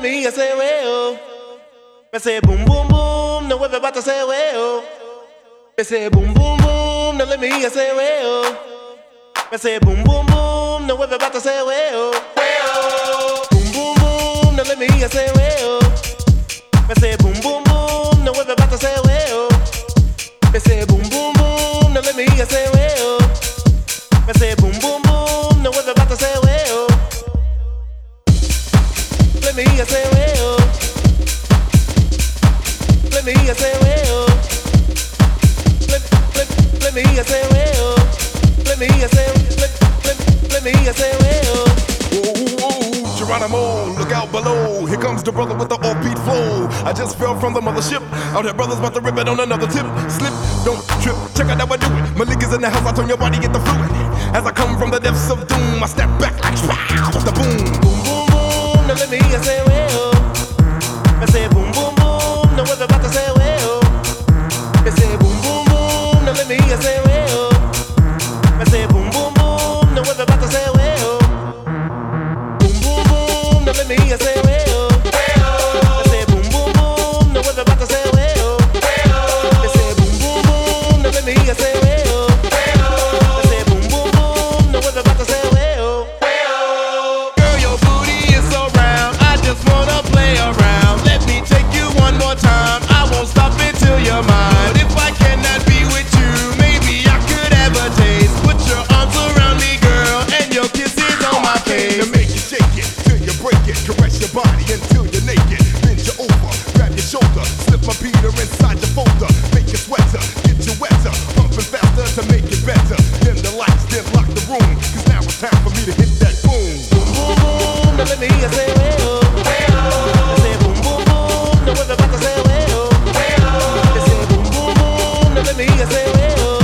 me say well. Me say boom boom boom, no ever about to say well. Me say boom boom boom, no let me say well. Me say boom boom boom, no ever about to say well. Boom boom boom, no let me say well. Me say boom boom boom, no ever about to say well. Me say boom boom boom, no let me say well. Me say boom boom boom, no ever about to say well. Let me say well. Let me say well. Let me say well. Let me say let me say well. Whoa, Geronimo, look out below. Here comes the brother with the offbeat flow. I just fell from the mothership. Out here, brothers about to rip it on another tip. Slip, don't trip. Check out how I do it. Malik is in the house. I turn your body, get the fluid. As I come from the depths of doom, I step back like pow, the boom. Boom boom boom. Now let me say well. I say boom boom boom. Now we're about to say well. I say boom boom boom. Now let me say well. I say boom boom boom. Now we're about to say well. Boom boom boom. Now let me say well. I say boom boom boom. Now we're about to say well. I say boom boom boom. Now let me say well. I say boom boom boom. Now we're about to say well. Girl, your booty is so round. I just wanna play around. Let me take you one more time. I won't stop until you're mine. If I cannot be with you, maybe I could have a taste. Put your arms around me, girl, and your kisses on my face. To make you shake it, till you break it. Caress your body until you're naked. Bend you over, grab your shoulder. Slip my Peter inside your folder. Make you sweater, get you wetter. Pumping faster to make it better. Dim the lights, then lock the room. Cause now it's time for me to hit that boom. Boom boom boom. Now let me say well. I say boom boom boom. Now we're about to say well. I say boom boom boom. Now let me say well.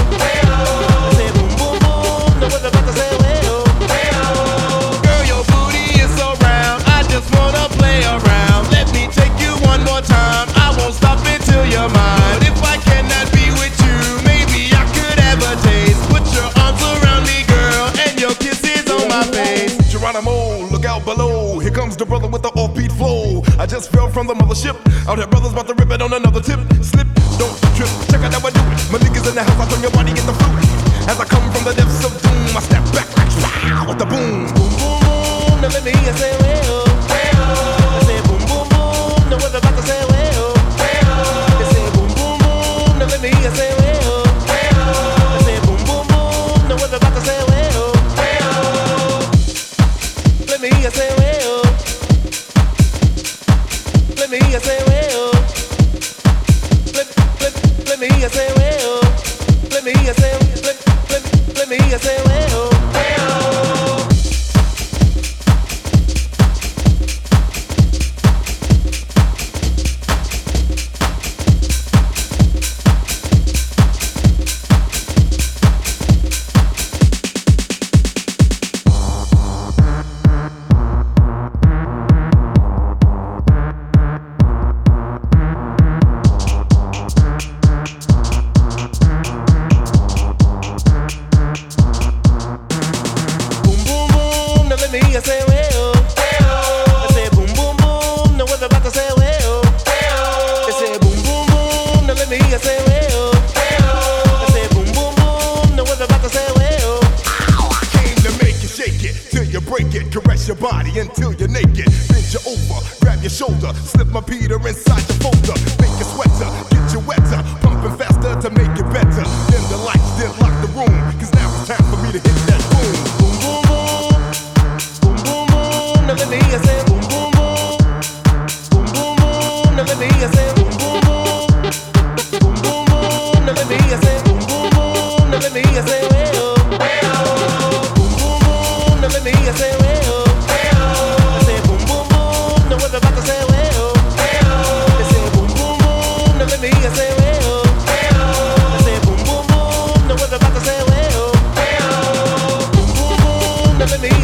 I say boom boom boom. Now we're about to say well. Girl, your booty is so round. I just wanna play around. Let me take you one more time. I won't stop until you're mine. If I cannot be with you, maybe I could have a taste. Put your arms around me, girl, and your kisses on my face. Geronimo, look out below. Here comes the brother with the offbeat flow. I just fell from the mothership. Out here, brothers about to rip it on another tip. Slip, don't trip. Check out how I do it. Malik is in the house. I turn your body, get the fluid. As I come from the depths of doom, I step back like pow, with the boom. Boom boom boom. Now let me say well. I say boom boom boom. Now we're about to say well. I say boom boom boom. Now let me say well. I say boom boom boom. Now we're about to say well. Let me say well. Let me say well. Let me say well. Let me say let me say well. I say well. I say boom boom boom. Now we're about to say well. I say boom boom boom. Now let me say well. I say boom boom boom. Now we're about to say well. I came to make you shake it, till you break it. Caress your body until you're naked. Bend you over, grab your shoulder. Slip my Peter inside your folder. Make you sweater, get you wetter. Pumping faster to make it better. Dim the lights, then lock the room. Cause now it's time for me to hit that boom. Boom boom boom. Boom boom boom. Now let me say boom boom boom. Boom boom boom. Now let me say boom boom boom. Boom boom boom. Now let me say boom boom boom. Now let me say well. Boom boom boom. Now let me say well. I say boom boom boom. Now we're about to say well. I say boom boom boom. Now let me say well. I say boom boom boom. Now we're about to say well. Boom boom boom. Now let me